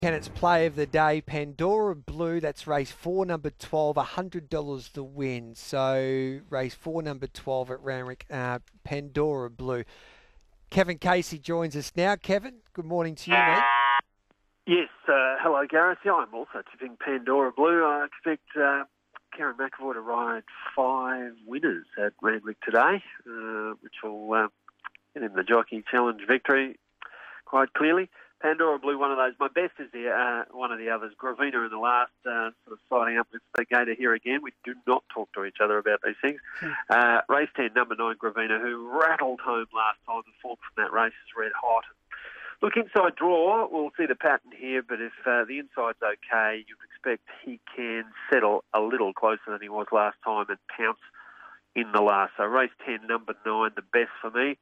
Kennet's play of the day, Pandora Blue. That's race 4, number 12, $100 to win. So race 4, number 12 at Randwick, Pandora Blue. Kevin Casey joins us now. Kevin, good morning to you, mate. Yes, hello Gareth. Yeah, I'm also tipping Pandora Blue. I expect Karen McAvoy to ride 5 winners at Randwick today, which will get him the Jockey Challenge victory quite clearly. Pandora Blue, one of those. My best is one of the others. Gravina in the last, sort of siding up with the Gator here again. We do not talk to each other about these things. Race 10, number 9, Gravina, who rattled home last time. The form from that race is red hot. Look, inside draw, we'll see the pattern here, but if the inside's okay, you'd expect he can settle a little closer than he was last time and pounce in the last. So race 10, number 9, the best for me.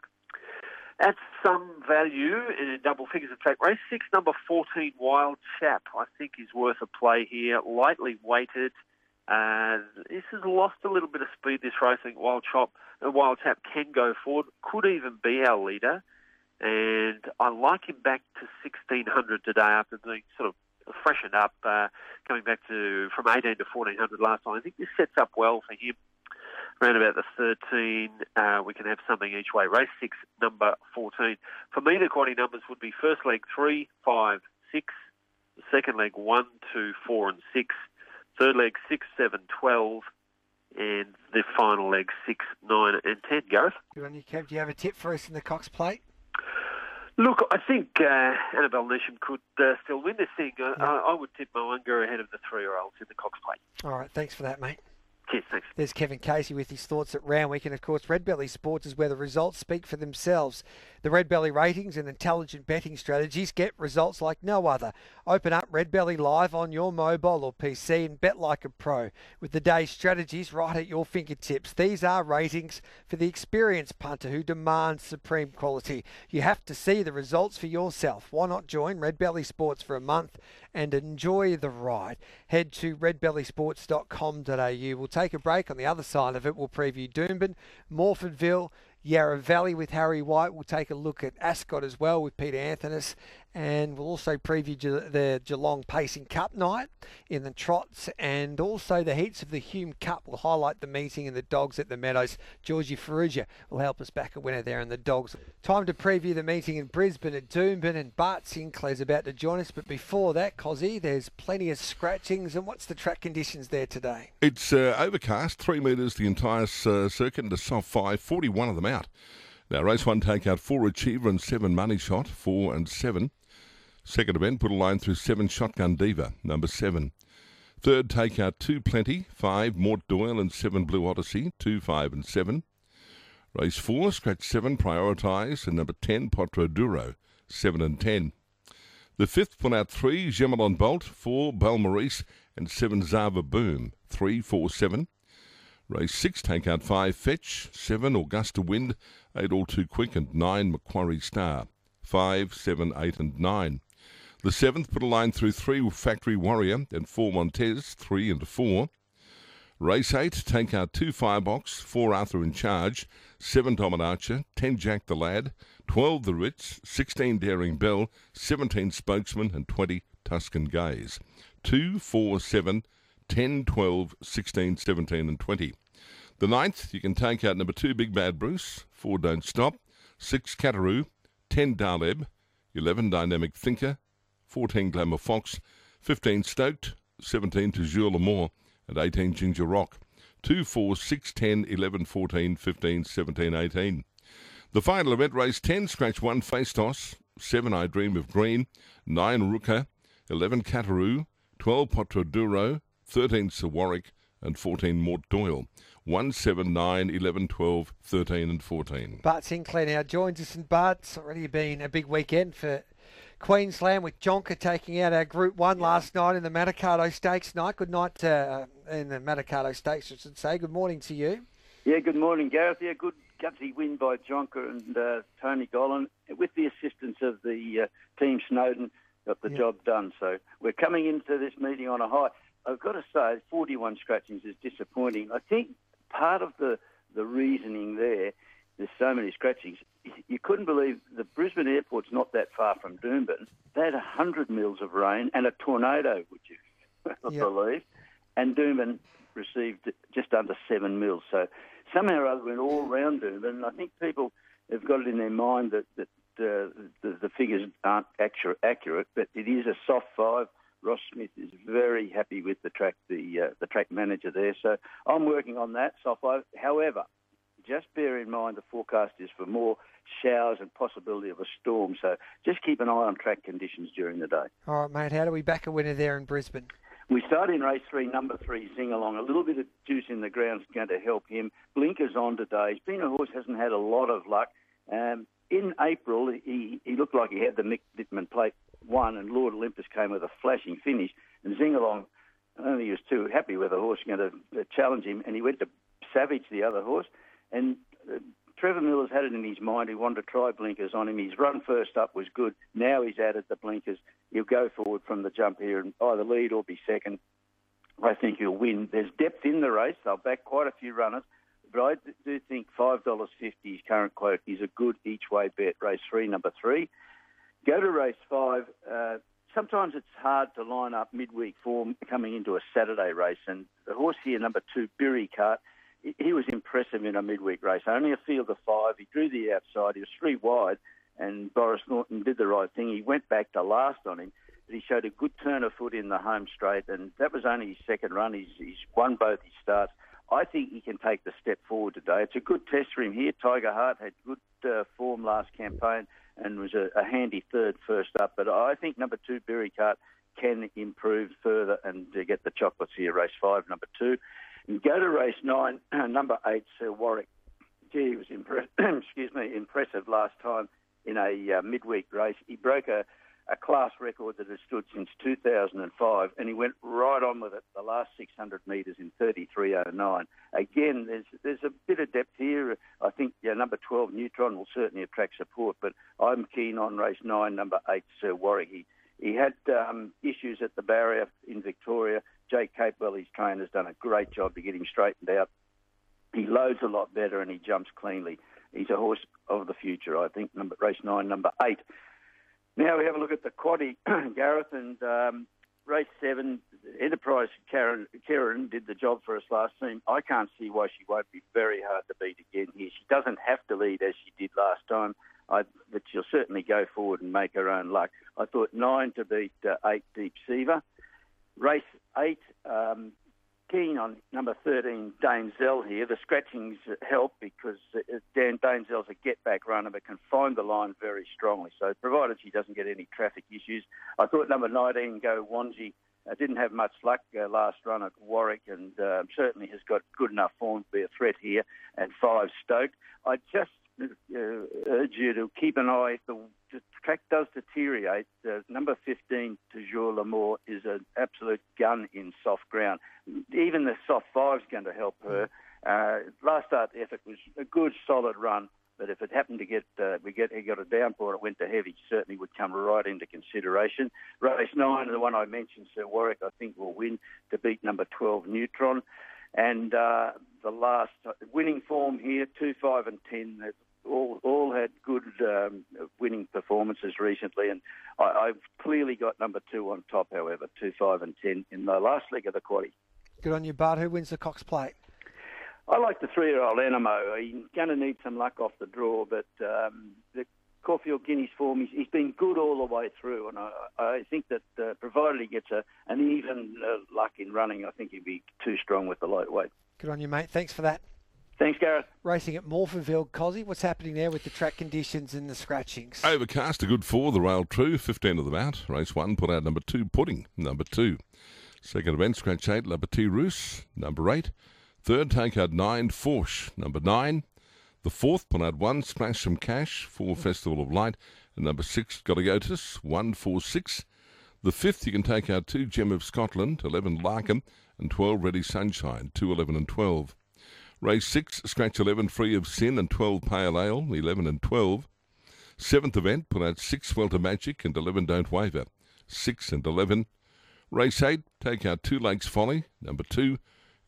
At some value in double figures. In fact, race 6, number 14, Wild Chap, I think is worth a play here. Lightly weighted. This has lost a little bit of speed, this race. I think Wild Chap can go forward. Could even be our leader. And I like him back to 1,600 today after being sort of freshened up, coming back from 18 to 1,400 last time. I think this sets up well for him. Around about the 13, we can have something each way. Race 6, number 14. For me, the quality numbers would be first leg 3, 5, 6. The second leg 1, 2, 4 and 6. Third leg 6, 7, 12. And the final leg 6, 9 and 10. Gareth? Good on you, Kev. Do you have a tip for us in the Cox Plate? Look, I think Annabelle Nesham could still win this thing. I would tip Moanga ahead of the 3-year-olds in the Cox Plate. All right, thanks for that, mate. Cheers, thanks. There's Kevin Casey with his thoughts at Randwick, and of course Red Belly Sports is where the results speak for themselves. The Red Belly ratings and intelligent betting strategies get results like no other. Open up Red Belly Live on your mobile or PC and bet like a pro with the day's strategies right at your fingertips. These are ratings for the experienced punter who demands supreme quality. You have to see the results for yourself. Why not join Red Belly Sports for a month and enjoy the ride? Head to redbellysports.com.au. We'll take a break. On the other side of it, we'll preview Doomben, Morphettville, Yarra Valley with Harry White. We'll take a look at Ascot as well with Peter Anthonys. And we'll also preview the Geelong Pacing Cup night in the trots, and also the heats of the Hume Cup. We'll highlight the meeting and the dogs at the Meadows. Georgie Ferrugia will help us back a winner there in the dogs. Time to preview the meeting in Brisbane at Doomben, and Bart Sinclair's about to join us. But before that, Cozzy, there's plenty of scratchings. And what's the track conditions there today? It's overcast, 3 metres the entire circuit, and a soft 5, 41 of them out. Now, race 1 take out 4 Achiever and 7 Money Shot, 4 and 7. Second event, put a line through 7 Shotgun Diva, number 7. Third, take out 2 Plenty, 5 Mort Doyle and 7 Blue Odyssey, 2, 5 and 7. Race 4, scratch 7 Prioritise and number 10 Potro Duro, 7 and 10. The fifth, put out 3 Gemelon Bolt, 4 Balmaurice and 7 Zava Boom, 3, 4, 7. Race 6, take out 5 Fetch, 7 Augusta Wind, 8 All Too Quick and 9 Macquarie Star, 5, 7, 8 and 9. The seventh, put a line through 3 Factory Warrior and 4 Montez, 3 and 4. Race 8, take out 2 Firebox, 4 Arthur in Charge, 7 Domin Archer, 10 Jack the Lad, 12 The Ritz, 16 Daring Bell, 17 Spokesman and 20 Tuscan Gaze. 2, 4, 7, 10, 12, 16, 17 and 20. The ninth, you can take out number 2 Big Bad Bruce, 4 Don't Stop, 6 Cataroo, 10 Daleb, 11 Dynamic Thinker, 14 Glamour Fox, 15 Stoked, 17 to Jules L'Amour, and 18 Ginger Rock. 2, 4, 6, 10, 11, 14, 15, 17, 18. The final event, race 10, scratch 1 Face Toss, 7 I Dream of Green, 9 Rooker, 11 Cataroo, 12 Potro Duro, 13 Sir Warwick, and 14 Mort Doyle. 1, 7, 9, 11, 12, 13 and 14. Bart Sinclair now joins us, and Bart, it's already been a big weekend for Queensland with Jonker taking out our Group 1 last night in the Manikato Stakes night. Good night in the Manikato Stakes, I should say. Good morning to you. Yeah, good morning, Gareth. Yeah, good gutsy win by Jonker and Tony Gollan. With the assistance of the Team Snowden, got the job done. So we're coming into this meeting on a high. I've got to say, 41 scratchings is disappointing. I think part of the reasoning there there's so many scratchings. You couldn't believe the Brisbane airport's not that far from Doomben. They had 100 mils of rain and a tornado, would you believe? And Doomben received just under 7 mils. So somehow or other went all round Doomben. And I think people have got it in their mind that the figures aren't accurate, but it is a soft 5. Ross Smith is very happy with the track manager there. So I'm working on that, soft 5. However, just bear in mind the forecast is for more showers and possibility of a storm. So just keep an eye on track conditions during the day. All right, mate. How do we back a winner there in Brisbane? We start in race 3, number 3, Sing Along. A little bit of juice in the ground is going to help him. Blinkers on today. He's been a horse, hasn't had a lot of luck. In April, he looked like he had the Mick Dittman Plate 1, and Lord Olympus came with a flashing finish. And Sing Along, I don't think he was too happy with the horse going to challenge him, and he went to Savage, the other horse. And Trevor Miller's had it in his mind. He wanted to try blinkers on him. His run first up was good. Now he's added the blinkers. He'll go forward from the jump here and either lead or be second. I think he'll win. There's depth in the race. They'll back quite a few runners. But I do think $5.50, his current quote, is a good each-way bet. Race 3, number 3. Go to race 5. Sometimes it's hard to line up midweek form coming into a Saturday race. And the horse here, number 2, Birry Cart, he was impressive in a midweek race. Only a field of 5. He drew the outside. He was 3 wide, and Boris Norton did the right thing. He went back to last on him, but he showed a good turn of foot in the home straight, and that was only his second run. He's won both his starts. I think he can take the step forward today. It's a good test for him here. Tiger Heart had good form last campaign and was a handy third first up. But I think number 2, Birry Cart, can improve further and get the chocolates here. Race 5, number 2. And go to race 9, number 8, Sir Warwick. Gee, he was impressive last time in a midweek race. He broke a class record that has stood since 2005, and he went right on with it the last 600 metres in 33.09. Again, there's a bit of depth here. I think number 12, Neutron, will certainly attract support, but I'm keen on race 9, number 8, Sir Warwick. He had issues at the barrier in Victoria. Jake Capewell, his trainer, has done a great job to get him straightened out. He loads a lot better and he jumps cleanly. He's a horse of the future, I think. Race 9, number 8. Now we have a look at the quaddie, Gareth, and race 7, Enterprise Karen did the job for us last season. I can't see why she won't be very hard to beat again here. She doesn't have to lead as she did last time, but she'll certainly go forward and make her own luck. I thought 9 to beat 8, Deep Seaver. Race 8, keen on number 13, Dame Zell here. The scratchings help because Dame Zell's a get-back runner but can find the line very strongly. So provided she doesn't get any traffic issues. I thought number 19, Go Wanji, didn't have much luck last run at Warwick and certainly has got good enough form to be a threat here. And 5, Stoked. I just urge you to keep an eye if the track does deteriorate. Number 15, Toujours L'Amour, is an absolute gun in soft ground. Even the soft 5's going to help her. Last start effort was a good, solid run, but if it happened to he got a downpour and it went to heavy, certainly would come right into consideration. Race 9, the one I mentioned, Sir Warwick, I think will win to beat number 12, Neutron. And the last winning form here, 2, 5 and 10, all had good winning performances recently, and I've clearly got number 2 on top, however, 2, 5 and 10 in the last leg of the quaddie. Good on you, Bart. Who wins the Cox Plate? I like the 3-year-old Animo. He's going to need some luck off the draw, but the Caulfield Guineas form, he's been good all the way through, and I think that provided he gets an even luck in running, I think he'd be too strong with the lightweight. Good on you, mate. Thanks for that. Thanks, Gareth. Racing at Morphettville, Cozzy. What's happening there with the track conditions and the scratchings? Overcast, a good 4, the Rail True, 15 of them out. Race 1, put out number 2, Pudding, number 2. Second event, scratch 8, La Petite Russe, number 8. Third, take out 9, Forsh, number 9. The fourth, put out 1, Splash Some Cash, 4, Festival of Light. And number 6, Gotigotis, 1, 4, 6. The fifth, you can take out 2, Gem of Scotland, 11, Larkham, and 12, Ready Sunshine, 2, 11 and 12. Race 6, scratch 11, Free of Sin, and 12, Pale Ale, 11 and 12. Seventh event, put out 6, Welter Magic, and 11, Don't Waver, 6 and 11. Race 8, take out 2, Lakes Folly, number 2,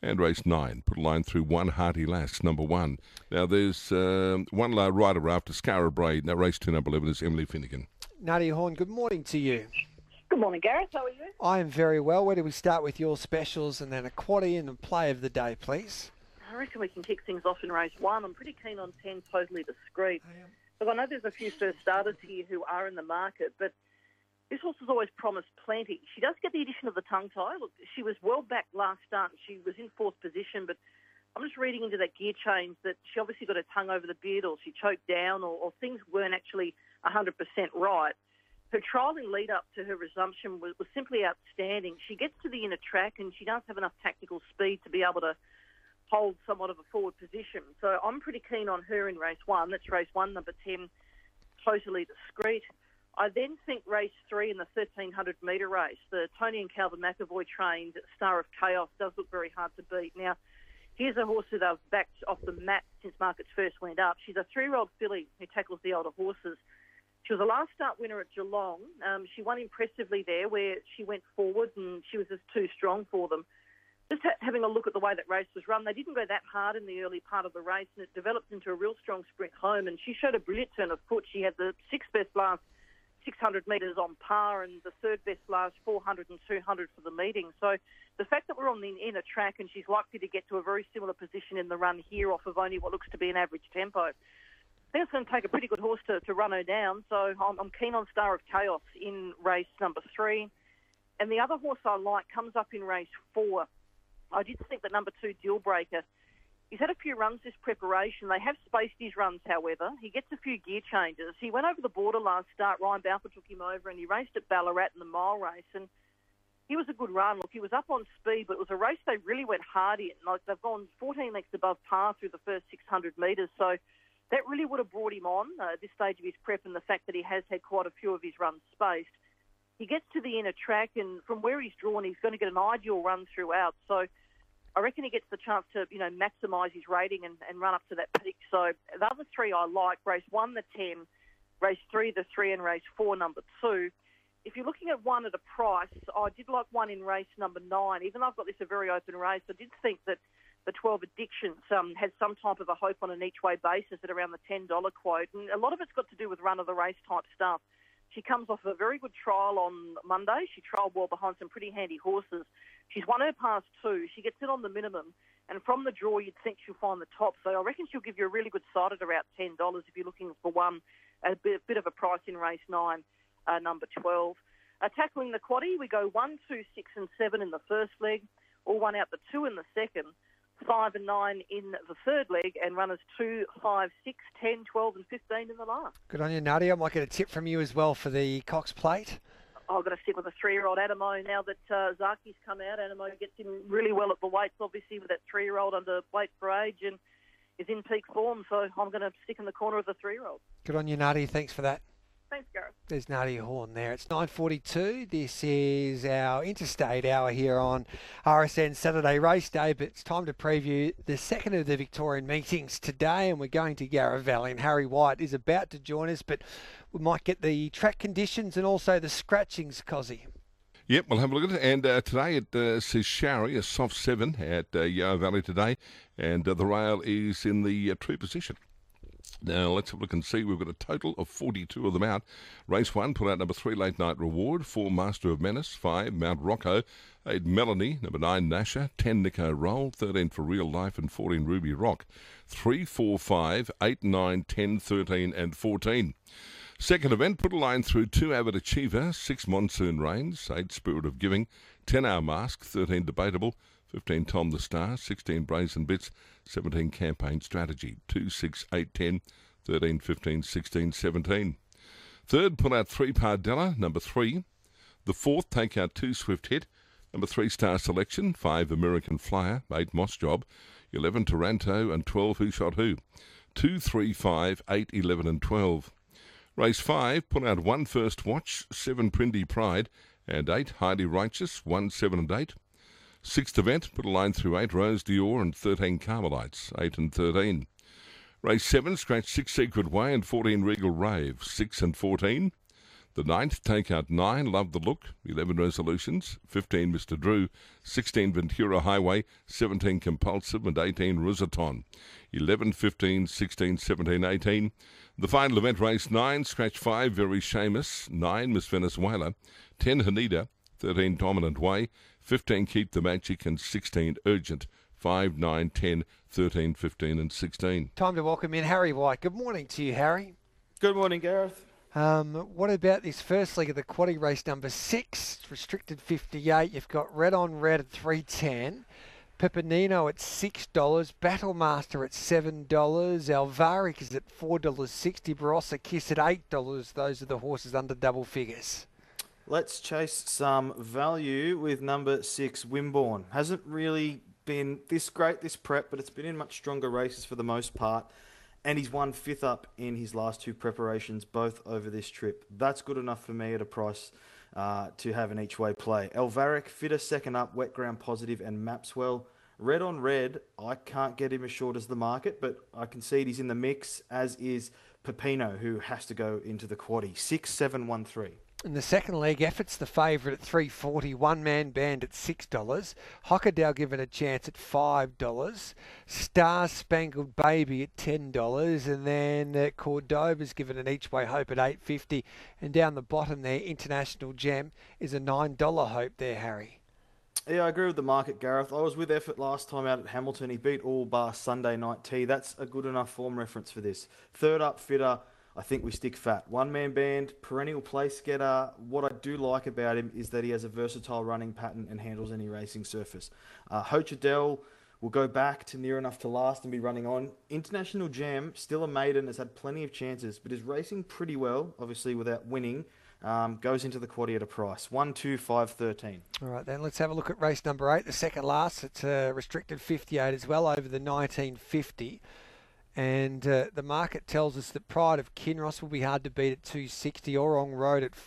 And race 9, put a line through 1 Hearty Lass, number 1. Now there's one low rider after Scarra Braid. Now race 2, number 11 is Emily Finnegan. Nadia Horn, good morning to you. Good morning, Gareth. How are you? I am very well. Where do we start with your specials and then a quaddie and a play of the day, please? I reckon we can kick things off in race 1. I'm pretty keen on 10, Totally Discreet. Look, I know there's a few first starters here who are in the market, but this horse has always promised plenty. She does get the addition of the tongue tie. Look, she was well back last start. She was in 4th position, but I'm just reading into that gear change that she obviously got her tongue over the beard, or she choked down, or things weren't actually 100% right. Her trialling lead up to her resumption was simply outstanding. She gets to the inner track and she does have enough tactical speed to be able to hold somewhat of a forward position. So I'm pretty keen on her in race 1. That's race 1, number 10, Totally Discreet. I then think race 3 in the 1,300-metre race, the Tony and Calvin McAvoy trained Star of Chaos, does look very hard to beat. Now, here's a horse who they've backed off the mat since markets first went up. She's a 3-year-old filly who tackles the older horses. She was a last start winner at Geelong. She won impressively there, where she went forward and she was just too strong for them. Just having a look at the way that race was run, they didn't go that hard in the early part of the race, and it developed into a real strong sprint home, and she showed a brilliant turn of foot. She had the 6th best last 600 metres on par and the 3rd best last 400 and 200 for the meeting. So the fact that we're on the inner track and she's likely to get to a very similar position in the run here off of only what looks to be an average tempo, I think it's going to take a pretty good horse to run her down. So I'm keen on Star of Chaos in race number 3. And the other horse I like comes up in race 4. I did think that number 2, Deal Breaker, he's had a few runs this preparation. They have spaced his runs, however. He gets a few gear changes. He went over the border last start. Ryan Balfour took him over and he raced at Ballarat in the mile race. And he was a good run. Look, he was up on speed, but it was a race they really went hard in. Like, they've gone 14 lengths above par through the first 600 metres. So that really would have brought him on at this stage of his prep, and the fact that he has had quite a few of his runs spaced. He gets to the inner track, and from where he's drawn, he's going to get an ideal run throughout. So I reckon he gets the chance to, maximise his rating and run up to that peak. So the other 3 I like, race 1, the 10, race 3, the 3, and race 4, number 2. If you're looking at one at a price, I did like one in race number 9. Even though I've got this a very open race, I did think that the 12 Addictions had some type of a hope on an each-way basis at around the $10 quote. And a lot of it's got to do with run-of-the-race type stuff. She comes off a very good trial on Monday. She trialled well behind some pretty handy horses. She's won her past 2. She gets in on the minimum. And from the draw, you'd think she'll find the top. So I reckon she'll give you a really good side at about $10 if you're looking for one, a bit of a price in race 9, number 12. Tackling the quaddie, we go 1, 2, 6 and 7 in the first leg, all 1 out the 2 in the second, 5 and 9 in the third leg, and runners 2, 5, 6, 10, 12 and 15 in the last. Good on you, Nadia. I might get a tip from you as well for the Cox Plate. I've got to stick with a 3-year-old Adamo now that Zaki's come out. Adamo gets him really well at the weights, obviously, with that 3-year-old under weight for age and is in peak form. So I'm going to stick in the corner of the 3-year-old. Good on you, Nadia. Thanks for that. Thanks, Gareth. There's Nadia Horn there. It's 9:42. This is our interstate hour here on RSN Saturday Race Day, but it's time to preview the second of the Victorian meetings today, and we're going to Yarra Valley, and Harry White is about to join us, but we might get the track conditions and also the scratchings, Cozzy. Yep, we'll have a look at it. And today it says showery, a soft 7 at Yarra Valley today, and the rail is in the true position. Now, let's have a look and see. We've got a total of 42 of them out. Race 1, put out number 3, Late Night Reward. 4, Master of Menace. 5, Mount Rocco. 8, Melanie. Number 9, Nasha. 10, Nico Roll. 13, For Real Life. And 14, Ruby Rock. 3, 4, 5, 8, 9, 10, 13 and 14. Second event, put a line through 2, Avid Achiever. 6, Monsoon Rains. 8, Spirit of Giving. 10, Our Mask. 13, Debatable. 15, Tom the Star, 16, Brazen Bits, 17, Campaign Strategy, 2, 6, 8, 10, 13, 15, 16, 17. Third, pull out 3, Pardella, number 3. The fourth, take out 2, Swift Hit, number 3, Star Selection, 5, American Flyer, 8, Moss Job, 11, Taranto, and 12, Who Shot Who, 2, 3, 5, 8, 11, and 12. Race 5, pull out 1, First Watch, 7, Prindy Pride, and 8, Heidi Righteous, 1, 7, and 8. Sixth event, put a line through 8, Rose Dior and 13, Carmelites, 8 and 13. Race 7, scratch 6, Secret Way and 14, Regal Rave, 6 and 14. The 9th, Take Out 9, Love the Look, 11, Resolutions, 15, Mr. Drew, 16, Ventura Highway, 17, Compulsive, and 18, Rosaton. 11, 15, 16, 17, 18. The final event, race 9, Scratch 5, Very Seamus, 9, Miss Venezuela, 10, Hanida, 13, Dominant Way, 15, Keep the Magic, and 16, Urgent. 5, 9, 10, 13, 15 and 16. Time to welcome in Harry White. Good morning to you, Harry. Good morning, Gareth. What about this first leg of the quaddie race number 6, restricted 58? You've got Red on Red at 3.10, Pepinino at $6, Battlemaster at $7, Alvaric is at $4.60, Barossa Kiss at $8. Those are the horses under double figures. Let's chase some value with number 6, Wimborne. Hasn't really been this great this prep, but it's been in much stronger races for the most part. And he's won 5th up in his last 2 preparations, both over this trip. That's good enough for me at a price to have an each-way play. Alvaric, fitter, 2nd up, Wet Ground Positive, and Mapswell. Red on Red, I can't get him as short as the market, but I concede he's in the mix, as is Pepino, who has to go into the quaddie. 6, 7, 1, 3. In the second leg, Effort's the favourite at $3.40, One Man Band at $6, Hockadale given a chance at $5, Star Spangled Baby at $10, and then Cordova's given an each-way hope at $8.50, and down the bottom there, International Gem is a $9 hope there, Harry. Yeah, I agree with the market, Gareth. I was with Effort last time out at Hamilton. He beat all bar Sunday Night Tea. That's a good enough form reference for this. 3rd up, fitter. I think we stick fat. One Man Band, perennial place getter. What I do like about him is that he has a versatile running pattern and handles any racing surface. Hochadel will go back to near enough to last and be running on. International Jam, still a maiden, has had plenty of chances, but is racing pretty well, obviously without winning. Goes into the quaddie at a price. 1, 2, 5, 13. All right, then let's have a look at race number 8, the second last. It's restricted 58 as well, over the 1950. And the market tells us that Pride of Kinross will be hard to beat at $2.60, Orong Road at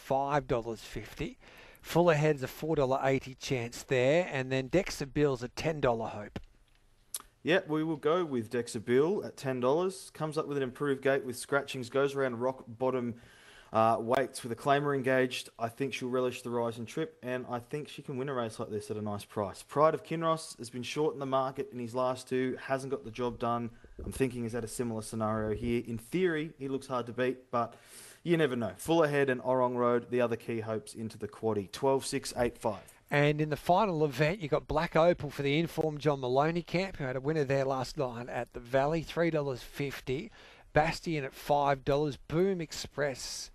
$5.50. Fuller Head's a $4.80 chance there, and then Dexter Bill's a $10 hope. Yeah, we will go with Dexter Bill at $10. Comes up with an improved gate with scratchings, goes around rock bottom weights with a claimer engaged. I think she'll relish the rise and trip, and I think she can win a race like this at a nice price. Pride of Kinross has been short in the market in his last 2, hasn't got the job done. I'm thinking he's had a similar scenario here. In theory, he looks hard to beat, but you never know. Fuller Head and Orong Road, the other key hopes into the quaddie. 12, 6, 8, 5. And in the final event, you got Black Opal for the informed John Maloney camp, who had a winner there last night at the Valley, $3.50. Bastion at $5. Boom Express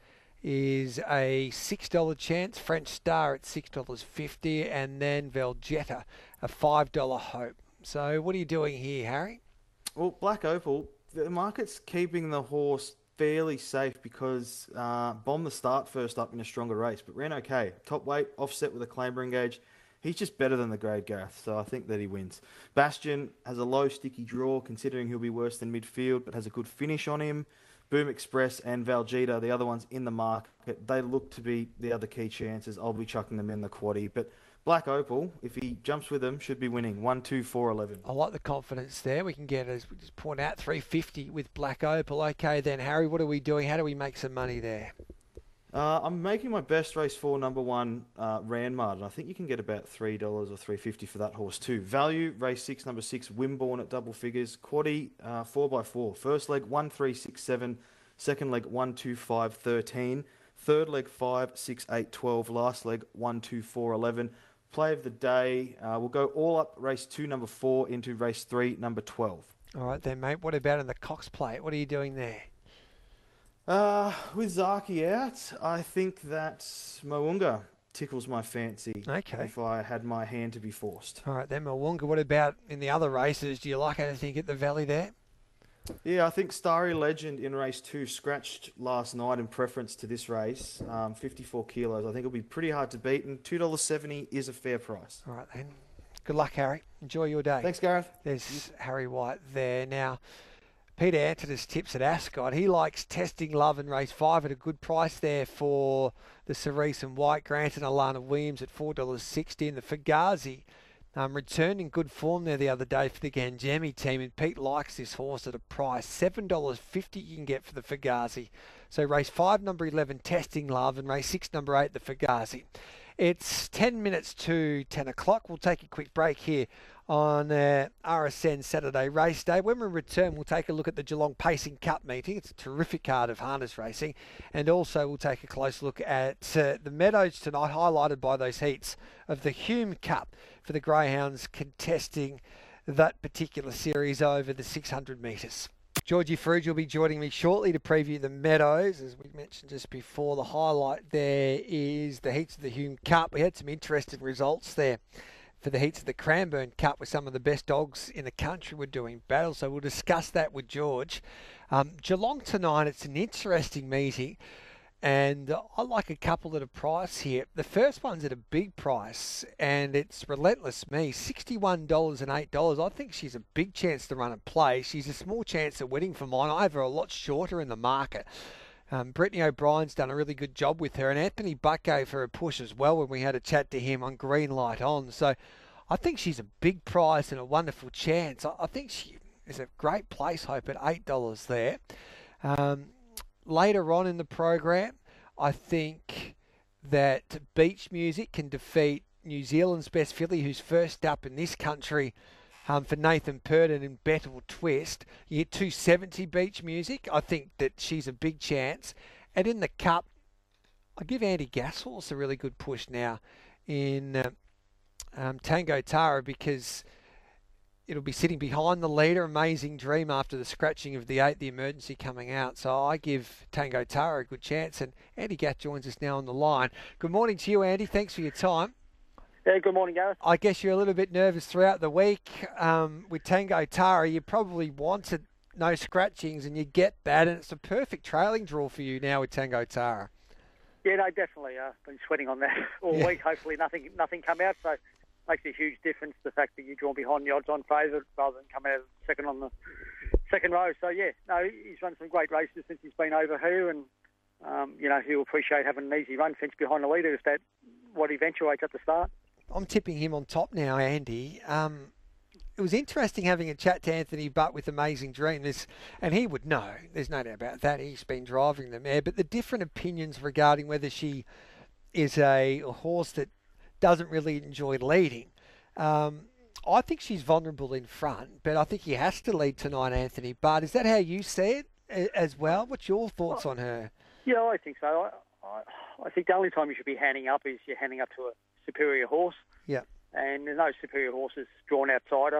is a $6 chance. French Star at $6.50. And then Veljetta, a $5 hope. So what are you doing here, Harry? Well, Black Opal, the market's keeping the horse fairly safe because Bomb the Start first up in a stronger race, but ran okay. Top weight, offset with a claimer engage. He's just better than the grade, Gareth, so I think that he wins. Bastion has a low sticky draw, considering he'll be worse than midfield, but has a good finish on him. Boom Express and Valjita, the other ones in the market, they look to be the other key chances. I'll be chucking them in the quaddie, but Black Opal, if he jumps with them, should be winning. 1, 2, 4, 11. I like the confidence there. We can get, as we just point out, $3.50 with Black Opal. Okay, then, Harry, what are we doing? How do we make some money there? I'm making my best race 4, number 1, Ranmard, and I think you can get about $3 or $3.50 for that horse too. Value, race 6, number 6, Wimborne at double figures. Quaddie, 4x4. First leg, 1, 3, 6, 7. Second leg, 1, 2, 5, 13. Third leg, 5, 6, 8, 12. Last leg, 1, 2, 4, 11. Play of the day, we'll go all up race 2, number 4, into race 3, number 12. All right then, mate. What about in the Cox Plate? What are you doing there? With Zaki out, I think that Mo'unga tickles my fancy. Okay. If I had my hand to be forced. All right then, Mo'unga. What about in the other races? Do you like anything at the Valley there? Yeah, I think Starry Legend in race 2 scratched last night in preference to this race. 54 kilos. I think it'll be pretty hard to beat, and $2.70 is a fair price. All right then. Good luck, Harry. Enjoy your day. Thanks, Gareth. There's Harry White there. Now, Peter Antonis tips at Ascot. He likes Testing Love in race 5 at a good price there for the Cerise and White. Granted, Alana Williams at $4.60. And the Fugazi, Returned in good form there the other day for the Ganjami team, and Pete likes this horse at a price. $7.50 you can get for the Fugazi. So race 5, number 11, Testing Love, and race 6, number 8, the Fugazi. It's 10 minutes to 10 o'clock. We'll take a quick break here on RSN Saturday Race Day. When we return, we'll take a look at the Geelong Pacing Cup meeting. It's a terrific card of harness racing. And also we'll take a close look at the Meadows tonight, highlighted by those heats of the Hume Cup for the Greyhounds contesting that particular series over the 600 metres. Georgie Farage will be joining me shortly to preview the Meadows. As we mentioned just before, the highlight there is the heats of the Hume Cup. We had some interesting results there for the heats of the Cranbourne Cup, where some of the best dogs in the country were doing battle. So we'll discuss that with George. Geelong tonight, it's an interesting meeting. And I like a couple at a price here. The first one's at a big price, and it's Relentless Me, $61 and $8. I think she's a big chance to run a play. She's a small chance of winning for mine. I have her a lot shorter in the market. Brittany O'Brien's done a really good job with her, and Anthony Buck gave her a push as well when we had a chat to him on Green Light On. So I think she's a big price and a wonderful chance. I think she is a great place hope at $8 there. Later on in the program, I think that Beach Music can defeat New Zealand's Best Filly, who's first up in this country for Nathan Purden and Bettle Twist. You get 270 Beach Music. I think that she's a big chance. And in the Cup, I give Andy Gashorse a really good push now in Tango Tara, because it'll be sitting behind the leader, Amazing Dream, after the scratching of the 8, the emergency coming out. So I give Tango Tara a good chance. And Andy Gatt joins us now on the line. Good morning to you, Andy. Thanks for your time. Yeah, good morning, Gareth. I guess you're a little bit nervous throughout the week with Tango Tara. You probably wanted no scratchings, and you get that, and it's a perfect trailing draw for you now with Tango Tara. Yeah, no, definitely. I've been sweating on that all week. Hopefully nothing come out. So makes a huge difference, the fact that you draw behind the odds-on favourite rather than come out second on the second row. So, yeah, no, he's run some great races since he's been over here, and, he'll appreciate having an easy run, fence behind the leader, if that's what eventuates at the start. I'm tipping him on top now, Andy. It was interesting having a chat to Anthony Butt with Amazing Dream, and he would know. There's no doubt about that. He's been driving the mare, but the different opinions regarding whether she is a horse that doesn't really enjoy leading. I think she's vulnerable in front, but I think he has to lead tonight, Anthony Butt. Is that how you see it as well? What's your thoughts on her? Yeah, I think so. I think the only time you should be handing up is you're handing up to a superior horse. Yeah. And there's no superior horses drawn outside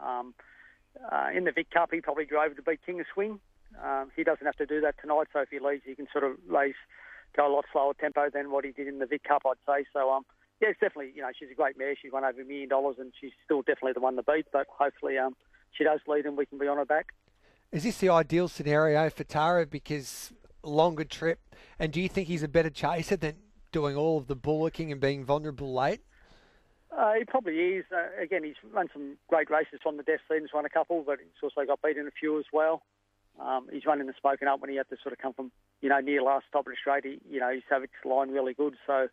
her. In the Vic Cup, he probably drove to beat King of Swing. He doesn't have to do that tonight, so if he leads, he can sort of go a lot slower tempo than what he did in the Vic Cup, I'd say. So, yeah, it's definitely, she's a great mare. She's won over $1 million, and she's still definitely the one to beat, but hopefully she does lead and we can be on her back. Is this the ideal scenario for Tara, because longer trip, and do you think he's a better chaser than doing all of the bullocking and being vulnerable late? He probably is. Again, he's run some great races from the death scene. He's won a couple, but he's also got beat in a few as well. He's running the Smoking Up when he had to sort of come from, near last stop in Australia. He's savaged the line really good. So,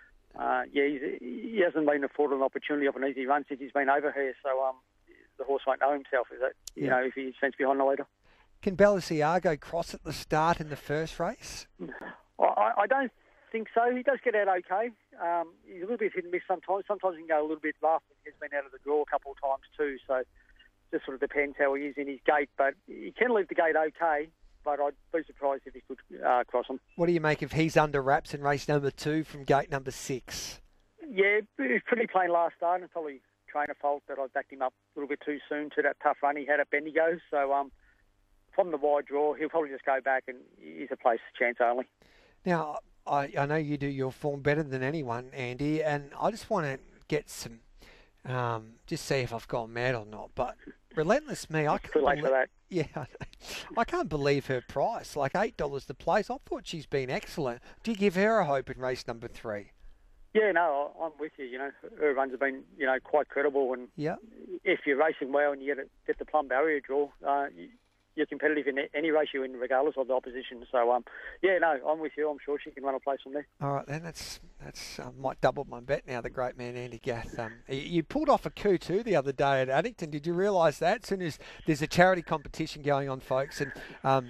he hasn't been afforded an opportunity of an easy run since he's been over here. So, the horse won't know himself, is that, if he's fenced behind the leader. Can Balenciago cross at the start in the first race? I don't think so. He does get out okay. He's a little bit hit and miss sometimes. Sometimes he can go a little bit rough. He's been out of the draw a couple of times too. So just sort of depends how he is in his gate. But he can leave the gate okay. But I'd be surprised if he could cross him. What do you make if he's under wraps in race number 2 from gate number 6? Yeah, he was pretty plain last start. And probably trainer fault that I backed him up a little bit too soon to that tough run he had at Bendigo. So from the wide draw, he'll probably just go back, and he's a place chance only. Now, I know you do your form better than anyone, Andy, and I just want to get some, just see if I've gone mad or not. But Relentless Me, I can't too late for that. Yeah, I can't believe her price, like $8 the place. I thought she's been excellent. Do you give her a hope in race number 3? Yeah, no, I'm with you. Her runs have been, quite credible, and if you're racing well and you get the plum barrier draw, you're competitive in any race you win, regardless of the opposition. So, I'm with you. I'm sure she can run a place from there. All right, then that's might double my bet now. The great man Andy Gath. You pulled off a coup too the other day at Addington. Did you realise that? As soon as there's a charity competition going on, folks, and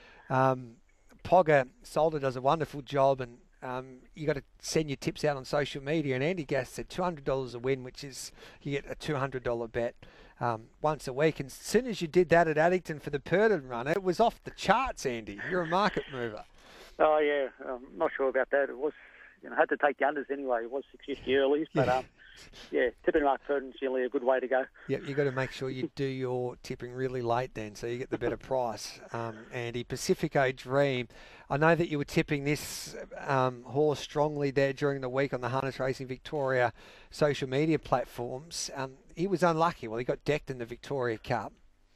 Pogger Solder does a wonderful job, and you got to send your tips out on social media. And Andy Gath said $200 a win, which is you get a $200 bet. Once a week, and as soon as you did that at Addington for the Purden run, it was off the charts, Andy. You're a market mover. Oh, yeah. I'm not sure about that. It was, I had to take the unders anyway. It was 650 early, but tipping Mark Purden's generally a good way to go. Yep, you've got to make sure you do your tipping really late then, so you get the better price. Andy, Pacifico Dream, I know that you were tipping this horse strongly there during the week on the Harness Racing Victoria social media platforms. He was unlucky. Well, he got decked in the Victoria Cup.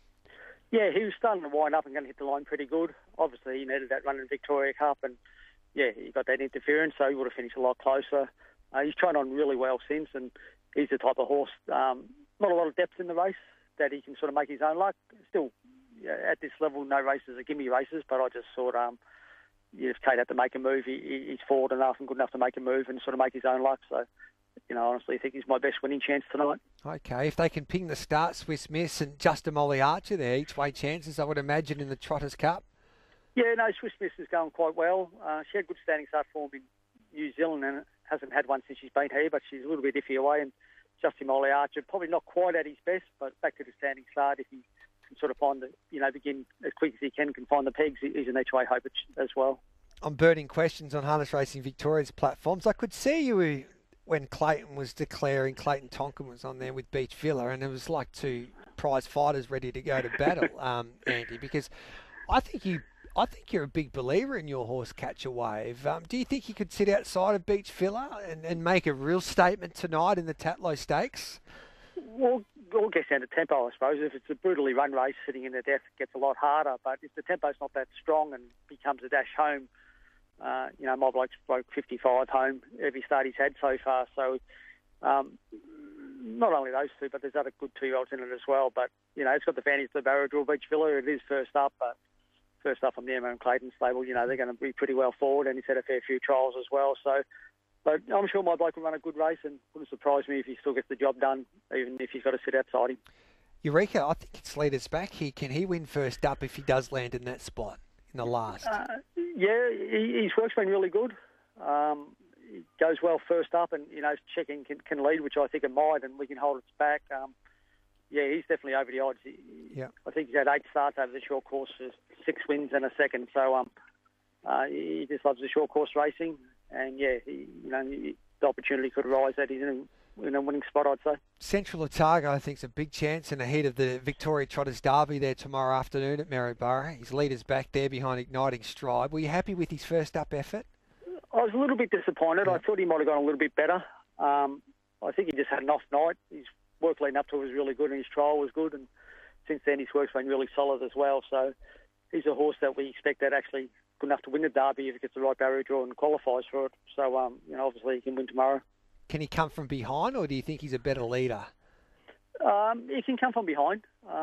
Yeah, he was starting to wind up and going to hit the line pretty good. Obviously, he needed that run in the Victoria Cup, and he got that interference, so he would have finished a lot closer. He's trained on really well since, and he's the type of horse, not a lot of depth in the race, that he can sort of make his own luck. Still, at this level, no races are gimme races, but I just thought, if Kate had to make a move, he's forward enough and good enough to make a move and sort of make his own luck. So, honestly, I think he's my best winning chance tonight. Okay, if they can ping the start, Swiss Miss and Justin Molly Archer there, each way chances, I would imagine, in the Trotters Cup. Yeah, no, Swiss Miss is going quite well. She had good standing start form in New Zealand and hasn't had one since she's been here, but she's a little bit iffy away. And Justin Molly Archer, probably not quite at his best, but back to the standing start, if he can sort of find begin as quick as he can find the pegs, he's an each way hope as well. I'm burning questions on Harness Racing Victoria's platforms. I could see you when Clayton was declaring, Clayton Tonkin was on there with Beach Villa, and it was like two prize fighters ready to go to battle, Andy, because I think you're a big believer in your horse Catch a Wave. Do you think you could sit outside of Beach Villa and make a real statement tonight in the Tatlow Stakes? Well, it all gets down to tempo, I suppose. If it's a brutally run race, sitting in the death, it gets a lot harder. But if the tempo's not that strong and becomes a dash home, my bloke's broke 55 home every start he's had so far. So not only those two, but there's other good 2-year-olds in it as well. But, it's got the advantage of the Barrow Draw Beach Villa. It is first up, but first up from the M.M. Clayton stable, they're going to be pretty well forward, and he's had a fair few trials as well. So, but I'm sure my bloke will run a good race, and wouldn't surprise me if he still gets the job done, even if he's got to sit outside him. Eureka, I think it's leaders back here. Can he win first up if he does land in that spot in the last? His work's been really good. He goes well first up, and checking can lead, which I think it might, and we can hold it back. He's definitely over the odds. I think he's had 8 starts over the short course, 6 wins and a second. So he just loves the short course racing, and the opportunity could arise that he's in a winning spot, I'd say. Central Otago, I think, is a big chance in the heat of the Victoria Trotters Derby there tomorrow afternoon at Maryborough. His leader's back there behind Igniting Stride. Were you happy with his first up effort? I was a little bit disappointed. I thought he might have gone a little bit better. I think he just had an off night. His work leading up to it was really good, and his trial was good, and since then his work's been really solid as well. So he's a horse that we expect that actually good enough to win the Derby if he gets the right barrier draw and qualifies for it. So, obviously he can win tomorrow. Can he come from behind, or do you think he's a better leader? He can come from behind.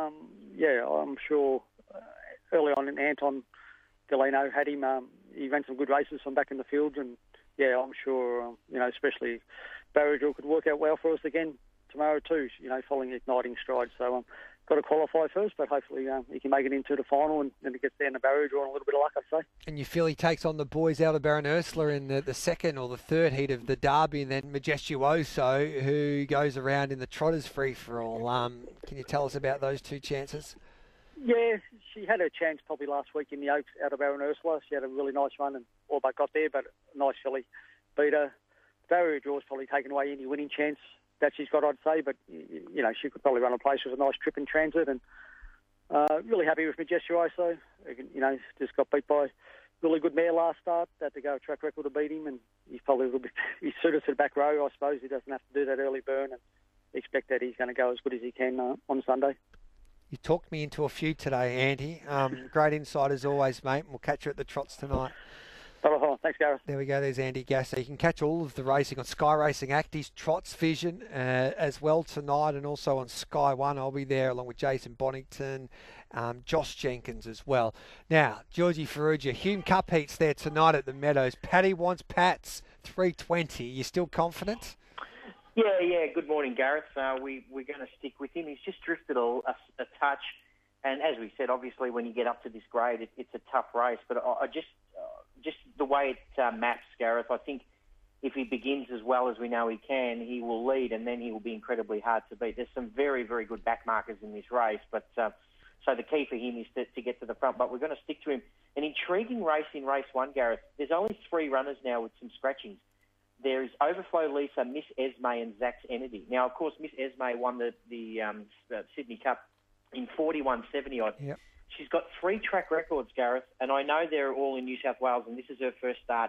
I'm sure early on in Anton Delano had him. He ran some good races from back in the field, and I'm sure, especially barrier draw could work out well for us again tomorrow too, following Igniting Stride. So got to qualify first, but hopefully he can make it into the final and then it gets down the barrier draw and a little bit of luck, I'd say. And you feel he takes on the boys out of Baron Ursula in the second or the third heat of the Derby, and then Majestuoso, who goes around in the Trotters free-for-all. Can you tell us about those two chances? Yeah, she had her chance probably last week in the Oaks out of Baron Ursula. She had a really nice run and all but got there, but a nice filly beat her. Barrier draw's probably taken away any winning chance that she's got, I'd say, but she could probably run a place with a nice trip in transit, and really happy with Majestuoso. Just got beat by a really good mare last start. Had to go a track record to beat him, and he's probably a little bit he's suited to the back row, I suppose. He doesn't have to do that early burn, and expect that he's going to go as good as he can on Sunday. You talked me into a few today, Andy. Great insight as always, mate. We'll catch you at the trots tonight. Oh, thanks, Gareth. There we go. There's Andy Gasser. You can catch all of the racing on Sky Racing Acties, Trots Vision as well tonight, and also on Sky One. I'll be there along with Jason Bonington, Josh Jenkins as well. Now, Georgie Ferrugia, Hume Cup heats there tonight at the Meadows. Paddy wants Pats, 320. You still confident? Yeah. Good morning, Gareth. We're going to stick with him. He's just drifted a touch. And as we said, obviously, when you get up to this grade, it's a tough race. But I just the way it maps, Gareth, I think if he begins as well as we know he can, he will lead, and then he will be incredibly hard to beat. There's some very, very good backmarkers in this race, but so the key for him is to get to the front. But we're going to stick to him. An intriguing race in race 1, Gareth. There's only 3 runners now with some scratchings. There is Overflow Lisa, Miss Esme, and Zax Entity. Now, of course, Miss Esme won the Sydney Cup in 41.70 odd. Yep. She's got 3 track records, Gareth, and I know they're all in New South Wales, and this is her first start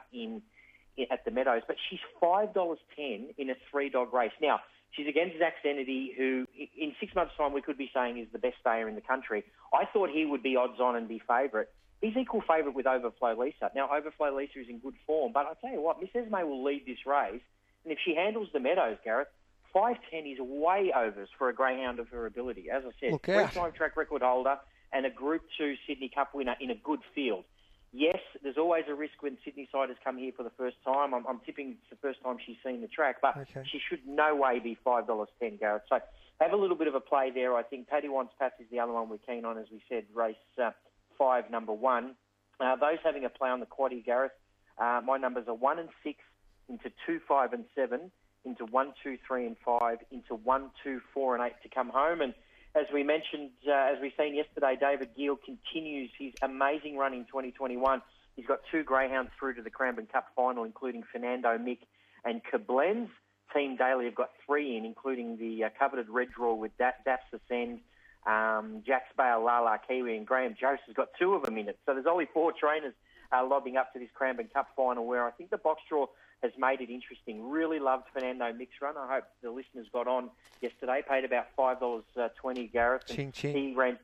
at the Meadows, but she's $5.10 in a 3-dog race. Now, she's against Zax Entity, who in 6 months' time we could be saying is the best stayer in the country. I thought he would be odds on and be favourite. He's equal favourite with Overflow Lisa. Now, Overflow Lisa is in good form, but I'll tell you what, Miss Esme will lead this race, and if she handles the Meadows, Gareth, 5.10 is way overs for a greyhound of her ability. As I said, 3-time track record holder and a Group 2 Sydney Cup winner in a good field. Yes, there's always a risk when Sydney siders come here for the first time. I'm tipping it's the first time she's seen the track, but she should no way be $5.10, Gareth. So have a little bit of a play there. I think Paddy Wants Pats is the other one we're keen on, as we said, race 5, number 1. Those having a play on the quaddie, Gareth, my numbers are 1 and 6 into 2, 5 and 7, into 1, 2, 3 and 5, into 1, 2, 4 and 8 to come home. And as we mentioned, as we've seen yesterday, David Gill continues his amazing run in 2021. He's got 2 greyhounds through to the Cranbourne Cup final, including Fernando Mick and Koblenz. Team Daly have got 3 in, including the coveted red draw with Daps Ascend, Jack's Bale, Lala Kiwi, and Graham Jose has got 2 of them in it. So there's only 4 trainers lobbing up to this Cranbourne Cup final, where I think the box draw has made it interesting. Really loved Fernando Mick's run. I hope the listeners got on yesterday. Paid about $5.20, Gareth. Ching, ching. He ran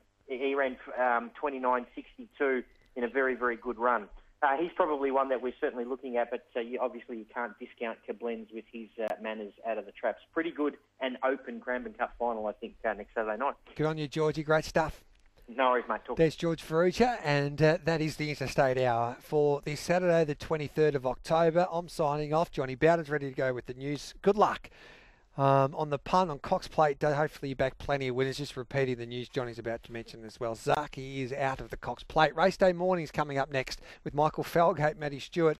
29.62 in a very, very good run. He's probably one that we're certainly looking at, but obviously you can't discount Koblenz with his manners out of the traps. Pretty good and open Cranbourne Cup final, I think, next Saturday night. Good on you, Georgie. Great stuff. No worries, mate. There's George Ferrugia, and that is the Interstate Hour for this Saturday, the 23rd of October. I'm signing off. Johnny Bowden's ready to go with the news. Good luck on the punt on Cox Plate Day. Hopefully you back plenty of winners. Just repeating the news Johnny's about to mention as well. Zaki is out of the Cox Plate. Race day morning's coming up next with Michael Felgate, Matty Stewart,